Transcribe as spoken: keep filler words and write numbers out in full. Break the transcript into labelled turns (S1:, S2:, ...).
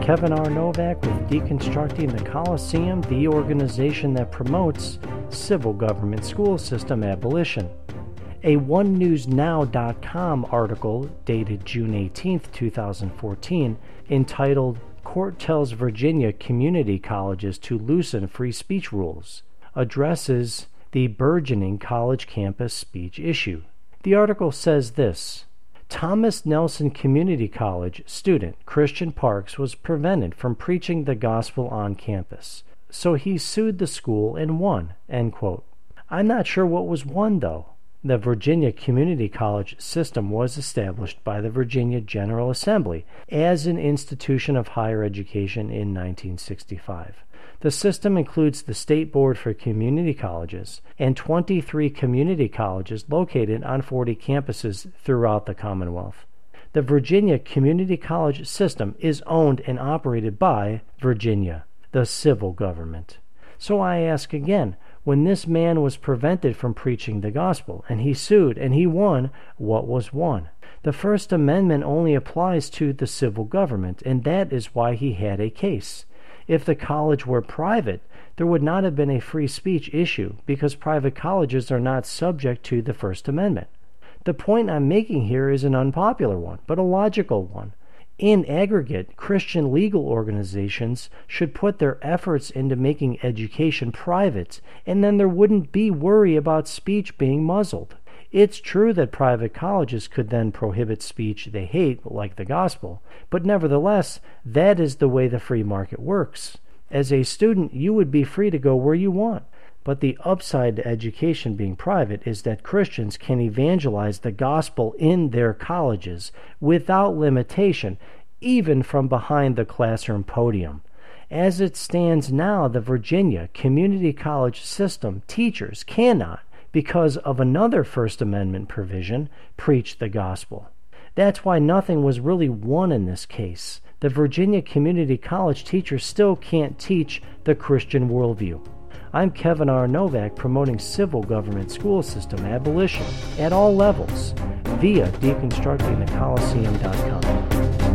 S1: Kevin R. Novak with Deconstructing the Coliseum, the organization that promotes civil government school system abolition. A one news now dot com article dated June eighteenth, twenty fourteen, entitled Court Tells Virginia Community Colleges to Loosen Free Speech Rules, addresses the burgeoning college campus speech issue. The article says this: Thomas Nelson Community College student Christian Parks was prevented from preaching the gospel on campus, so he sued the school and won, end quote. I'm not sure what was won, though. The Virginia Community College system was established by the Virginia General Assembly as an institution of higher education in nineteen sixty-five. The system includes the State Board for Community Colleges and twenty-three community colleges located on forty campuses throughout the Commonwealth. The Virginia Community College system is owned and operated by Virginia, the civil government. So I ask again, when this man was prevented from preaching the gospel, and he sued and he won, what was won? The First Amendment only applies to the civil government, and that is why he had a case. If the college were private, there would not have been a free speech issue because private colleges are not subject to the First Amendment. The point I'm making here is an unpopular one, but a logical one. In aggregate, Christian legal organizations should put their efforts into making education private, and then there wouldn't be worry about speech being muzzled. It's true that private colleges could then prohibit speech they hate, like the gospel, but nevertheless, that is the way the free market works. As a student, you would be free to go where you want. But the upside to education being private is that Christians can evangelize the gospel in their colleges without limitation, even from behind the classroom podium. As it stands now, the Virginia Community College system teachers cannot, because of another First Amendment provision, preach the gospel. That's why nothing was really won in this case. The Virginia Community College teachers still can't teach the Christian worldview. I'm Kevin R. Novak, promoting civil government school system abolition at all levels via deconstructing the coliseum dot com.